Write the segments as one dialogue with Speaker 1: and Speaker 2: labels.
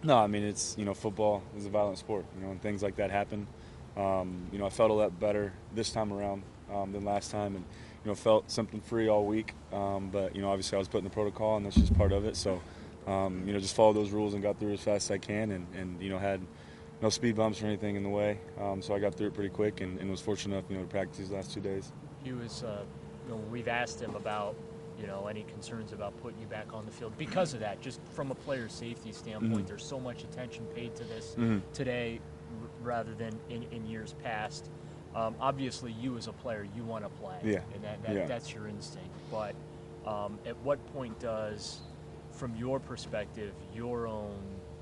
Speaker 1: No, I mean, it's, football is a violent sport, and things like that happen. I felt a lot better this time around than last time, and, felt symptom free all week. But, obviously I was put in the protocol, and that's just part of it. So, just followed those rules and got through as fast as I can, and had no speed bumps or anything in the way. So I got through it pretty quick and was fortunate enough, to practice these last 2 days.
Speaker 2: He was, we've asked him about, any concerns about putting you back on the field because of that. Just from a player safety standpoint, there's so much attention paid to this today rather than in years past. Obviously, you as a player, you want to play, and that's your instinct. But at what point does, from your perspective, your own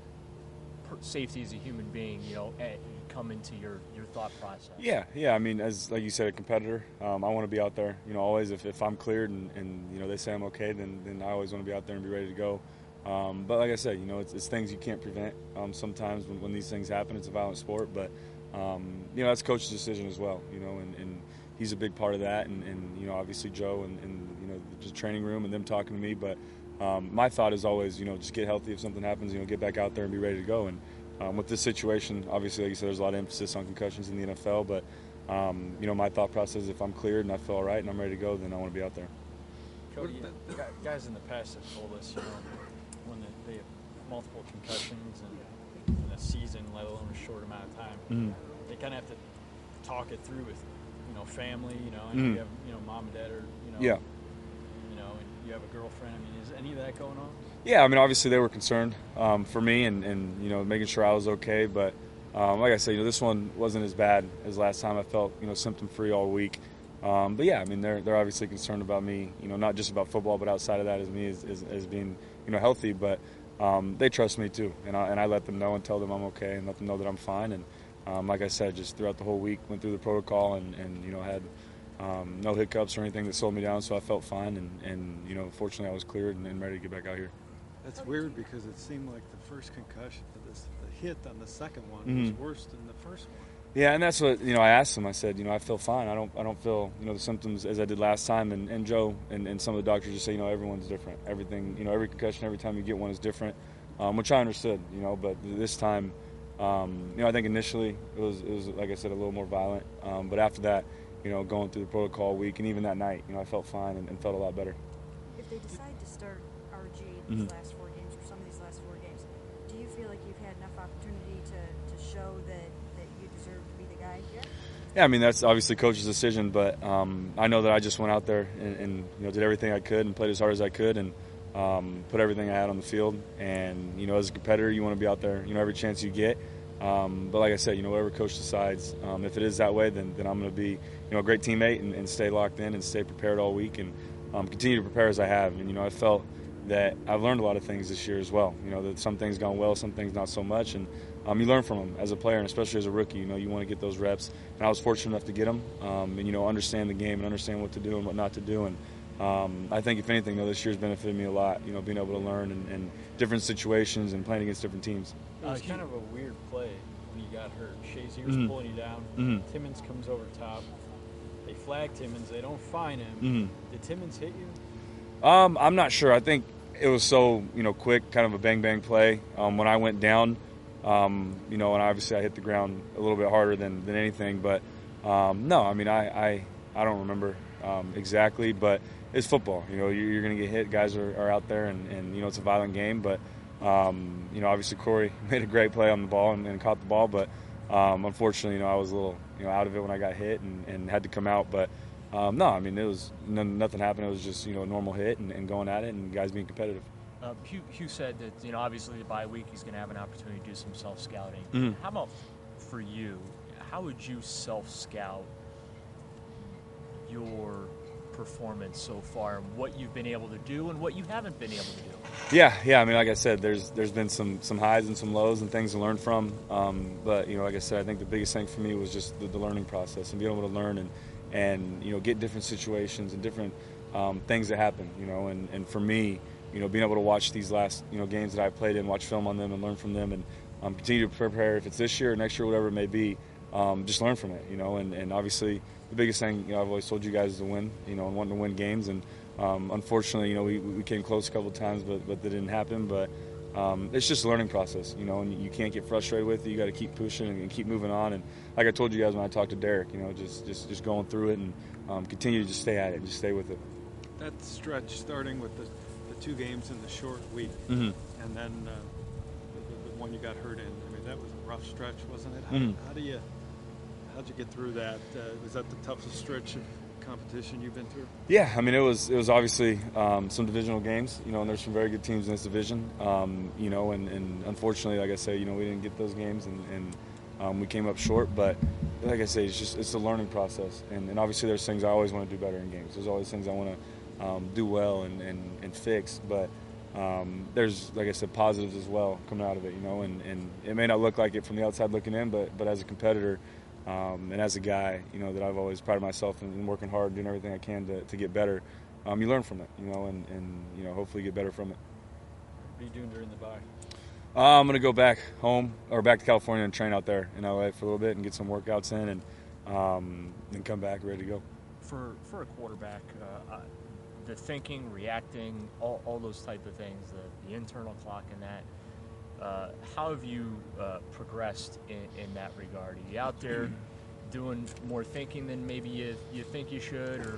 Speaker 2: safety as a human being, come into your thought process?
Speaker 1: Yeah. I mean, as like you said, a competitor, I want to be out there. Always if I'm cleared and they say I'm okay, then I always want to be out there and be ready to go. But like I said, it's things you can't prevent. Sometimes when these things happen, it's a violent sport. But that's coach's decision as well. And he's a big part of that. And obviously Joe and the training room and them talking to me. But my thought is always, just get healthy. If something happens, get back out there and be ready to go. And with this situation, obviously, like you said, there's a lot of emphasis on concussions in the NFL. But my thought process is if I'm cleared and I feel all right and I'm ready to go, then I want to be out there.
Speaker 3: Cody, guys in the past have told us, when they have multiple concussions in a season, let alone a short amount of time, they kind of have to talk it through with, family. And you have, mom and dad, or and you have a girlfriend. I mean, is any of that going on?
Speaker 1: Yeah, I mean, obviously they were concerned for me and making sure I was okay. But like I said, this one wasn't as bad as last time. I felt symptom free all week. But yeah, I mean, they're obviously concerned about me. Not just about football, but outside of that, as me as being healthy. But they trust me too, and I let them know and tell them I'm okay and let them know that I'm fine. And like I said, just throughout the whole week, went through the protocol and had no hiccups or anything that slowed me down, so I felt fine. And fortunately, I was cleared and ready to get back out here.
Speaker 4: That's weird because it seemed like the first concussion, the hit on the second one was worse than the first one.
Speaker 1: Yeah, and that's what I asked him. I said, I feel fine. I don't feel the symptoms as I did last time. And Joe and some of the doctors just say everyone's different. Everything every concussion, every time you get one is different, which I understood. But this time, I think initially it was like I said, a little more violent. But after that, going through the protocol week and even that night, I felt fine and felt a lot better.
Speaker 5: If they decide to start RG in these last 4 games, or some of these last 4 games, do you feel like you've had enough opportunity to show that you deserve to be the guy here?
Speaker 1: Yeah, I mean, that's obviously coach's decision, but I know that I just went out there and did everything I could and played as hard as I could and put everything I had on the field. And as a competitor, you want to be out there every chance you get. But like I said, whatever coach decides, if it is that way, then I'm going to be a great teammate and stay locked in and stay prepared all week and continue to prepare as I have. And I felt that I've learned a lot of things this year as well. That some things gone well, some things not so much, and you learn from them as a player and especially as a rookie. You want to get those reps, and I was fortunate enough to get them, and understand the game and understand what to do and what not to do. And I think if anything, this year's benefited me a lot. Being able to learn in different situations and playing against different teams.
Speaker 3: It was kind of a weird play when you got hurt. Shazier's pulling you down. Timmons comes over top. They flag Timmons. They don't fine him. Did Timmons hit you?
Speaker 1: I'm not sure. I think it was so quick, kind of a bang play. When I went down, and obviously I hit the ground a little bit harder than anything. But no, I mean I don't remember exactly, but it's football. You're going to get hit. Guys are out there, and it's a violent game. But obviously Corey made a great play on the ball and caught the ball, but unfortunately, I was a little out of it when I got hit and had to come out. But no, I mean, it was nothing happened. It was just a normal hit and going at it and guys being competitive.
Speaker 2: Hugh said that obviously the bye week he's going to have an opportunity to do some self-scouting. How about for you? How would you self-scout your performance so far and what you've been able to do and what you haven't been able to do?
Speaker 1: Yeah. I mean, like I said, there's been some highs and some lows and things to learn from. But like I said, I think the biggest thing for me was just the learning process and being able to learn and get different situations and different things that happen. And for me, being able to watch these last games that I've played in, watch film on them and learn from them and continue to prepare if it's this year or next year, whatever it may be. Just learn from it. And obviously the biggest thing I've always told you guys is to win. And wanting to win games. And unfortunately, we came close a couple of times, but that didn't happen. But it's just a learning process, you know, and you can't get frustrated with it. You got to keep pushing and keep moving on. And like I told you guys when I talked to Derek, you know, just going through it and continue to just stay at it, just stay with it.
Speaker 4: That stretch starting with the 2 games in the short week,
Speaker 1: Mm-hmm.
Speaker 4: and then the one you got hurt in. I mean, that was a rough stretch, wasn't it? How'd you get through that? Was that the toughest stretch of competition you've been through?
Speaker 1: Yeah, I mean, it was obviously some divisional games, you know, and there's some very good teams in this division, you know, and unfortunately, like I say, you know, we didn't get those games and we came up short, but like I say, it's a learning process, and obviously there's things I always want to do better in games. There's always things I want to do well and fix, but there's, like I said, positives as well coming out of it, you know, and it may not look like it from the outside looking in, but as a competitor and as a guy, you know, that I've always prided myself in working hard, doing everything I can to get better, you learn from it, you know, and you know, hopefully get better from it.
Speaker 3: What are you doing during the bye?
Speaker 1: I'm going to go back home or back to California and train out there in LA for a little bit and get some workouts in and then come back ready to go.
Speaker 2: For a quarterback, the thinking, reacting, all those type of things, the internal clock and that, how have you progressed in that regard? Are you out there doing more thinking than maybe you think you should, or?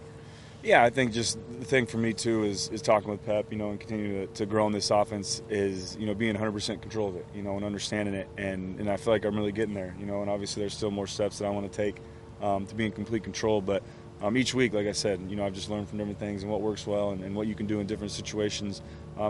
Speaker 1: Yeah, I think just the thing for me too is talking with Pep, you know, and continuing to grow in this offense is, you know, being 100% control of it, you know, and understanding it, and I feel like I'm really getting there, you know, and obviously there's still more steps that I want to take to be in complete control, but each week, like I said, you know, I've just learned from different things and what works well and what you can do in different situations,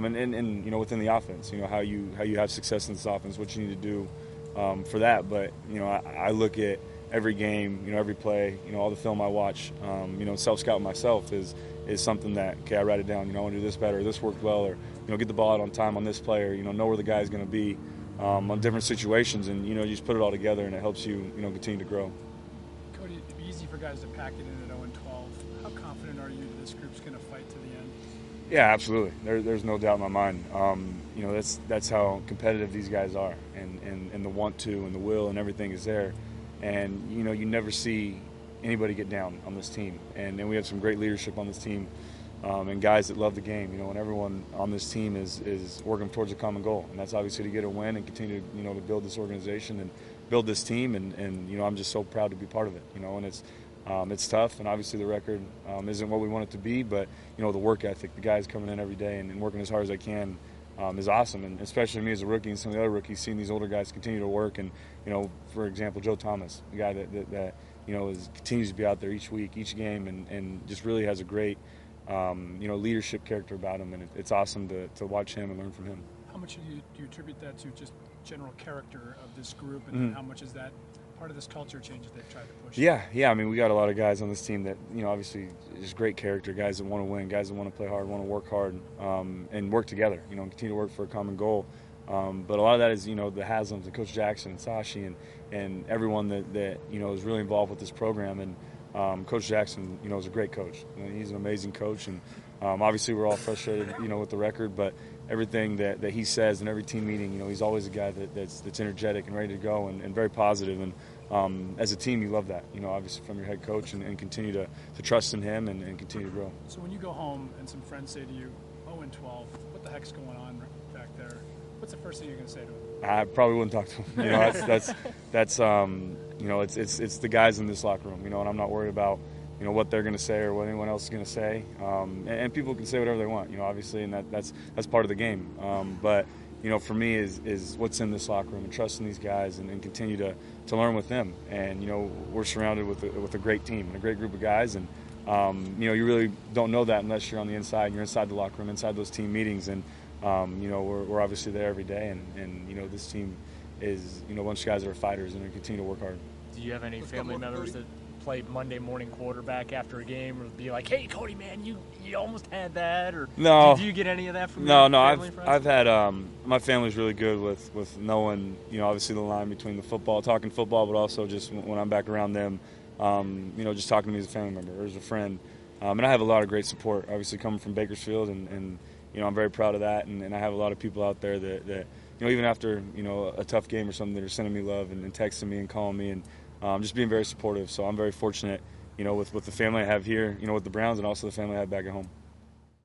Speaker 1: and you know, within the offense, you know, how you have success in this offense, what you need to do for that. But you know, I look at every game, you know, every play, you know, all the film I watch, you know, self-scout myself is something that, okay, I write it down, you know, I want to do this better, this worked well, or, you know, get the ball out on time on this play, or, you know where the guy's going to be on different situations, and, you know, you just put it all together and it helps you, you know, continue to grow.
Speaker 6: Cody, it'd be easy for guys to pack it in at 0-12. How confident are you that this group's going to fight to the end?
Speaker 1: Yeah, absolutely. There's no doubt in my mind. You know, that's how competitive these guys are, and the want to and the will and everything is there. And, you know, you never see anybody get down on this team. And we have some great leadership on this team and guys that love the game, you know, and everyone on this team is working towards a common goal. And that's obviously to get a win and continue, you know, to build this organization and build this team. And you know, I'm just so proud to be part of it, you know, and it's tough. And obviously the record isn't what we want it to be, but, you know, the work ethic, the guys coming in every day and working as hard as I can is awesome, and especially me as a rookie and some of the other rookies, seeing these older guys continue to work. And, you know, for example, Joe Thomas, the guy that you know, continues to be out there each week, each game, and just really has a great, you know, leadership character about him, and it's awesome to watch him and learn from him.
Speaker 6: How much do you attribute that to just general character of this group, and how much is that part of this culture change that they've tried to push?
Speaker 1: Yeah. I mean, we got a lot of guys on this team that, you know, obviously just great character, guys that want to win, guys that want to play hard, want to work hard, and work together, you know, and continue to work for a common goal. But a lot of that is, you know, the Haslams and Coach Jackson and Sashi and everyone that you know is really involved with this program. And Coach Jackson, you know, is a great coach. I mean, he's an amazing coach, and obviously we're all frustrated, you know, with the record, but everything that he says in every team meeting, you know, he's always a guy that's energetic and ready to go and very positive. And as a team, you love that, you know, obviously from your head coach, and continue to trust in him and continue to grow.
Speaker 6: So when you go home and some friends say to you, 0-12, what the heck's going on back there? What's the first thing you're going to say to them?
Speaker 1: I probably wouldn't talk to him. You know, that's you know, it's the guys in this locker room, you know, and I'm not worried about, you know, what they're going to say or what anyone else is going to say. And people can say whatever they want, you know, obviously, and that's part of the game. But, you know, for me is what's in this locker room and trusting these guys and continue to learn with them. And, you know, we're surrounded with a great team and a great group of guys. And, you know, you really don't know that unless you're on the inside and you're inside the locker room, inside those team meetings. And, you know, we're obviously there every day. And, you know, this team is, you know, a bunch of guys that are fighters and they continue to work hard.
Speaker 2: Do you have any family members that play Monday morning quarterback after a game, or be like, "Hey, Cody, man, you almost had that," or
Speaker 1: no?
Speaker 2: Do you get any of that from
Speaker 1: no?
Speaker 2: Your
Speaker 1: No,
Speaker 2: family friends?
Speaker 1: I've had my family's really good with knowing, you know, obviously the line between the football, talking football, but also just when I'm back around them, you know, just talking to me as a family member or as a friend, and I have a lot of great support, obviously coming from Bakersfield, and you know, I'm very proud of that, and I have a lot of people out there that you know, even after, you know, a tough game or something, that are sending me love and texting me and calling me and just being very supportive. So I'm very fortunate, you know, with the family I have here, you know, with the Browns, and also the family I have back at home.